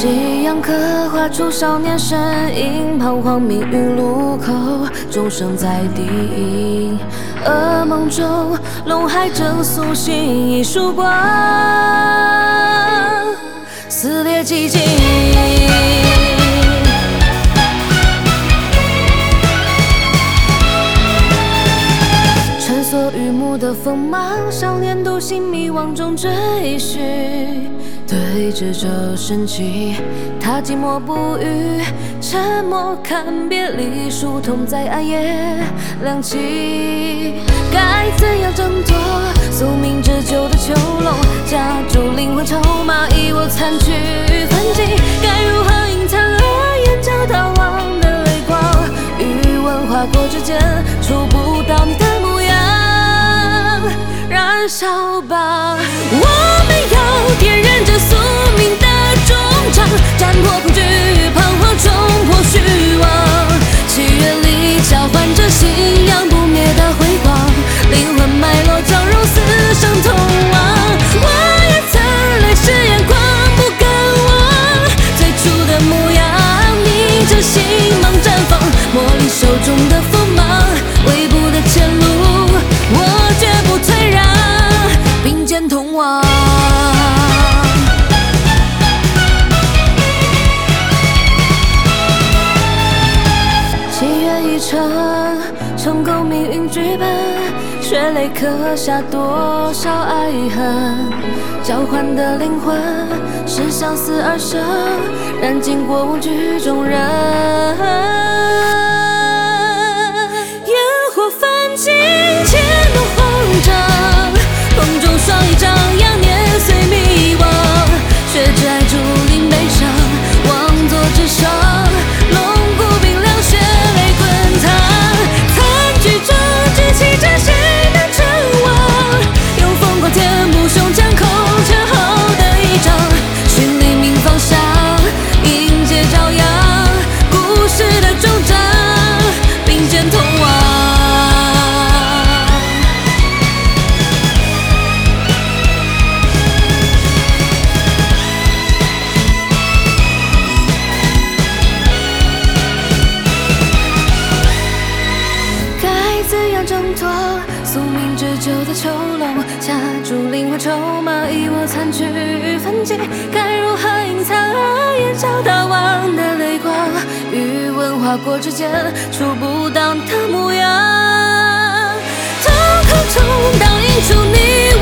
夕阳刻画出少年身影，彷徨命运路口，钟声在低吟。噩梦中，龙海正苏醒一束光，撕裂寂静。穿梭雨幕的锋芒，少年独行迷惘中追寻。 对峙着生气，他寂寞不语，沉默看别离，书痛在暗夜亮起。该怎样挣脱宿命折旧的囚笼，夹住灵魂筹码，以我残躯奋进。该如何隐藏眼角逃亡的泪光？余温划过指尖，触不到你的模样，燃烧吧！我们要点燃。 宿命的终章，斩破恐惧，彷徨冲破虚妄。七月里交换着信仰不灭的辉煌，灵魂脉络交融，死生同往。我也曾泪湿眼眶，不敢忘最初的模样，逆着星芒绽放，磨砺手中的锋芒，微步的前路，我绝不退让，并肩同往。 重构命运剧本，血泪刻下多少爱恨？交换的灵魂是相似而生，燃尽过往剧中人。烟火泛尽，千诺慌张，风中霜一张扬，年岁迷惘，血债注定悲伤，妄作纸上。 挣脱宿命折旧的囚笼，掐住灵魂筹码，以我残躯奋进。该如何隐藏眼角逃亡的泪光？余温划过指尖，触不到你的模样。瞳孔中倒映出你。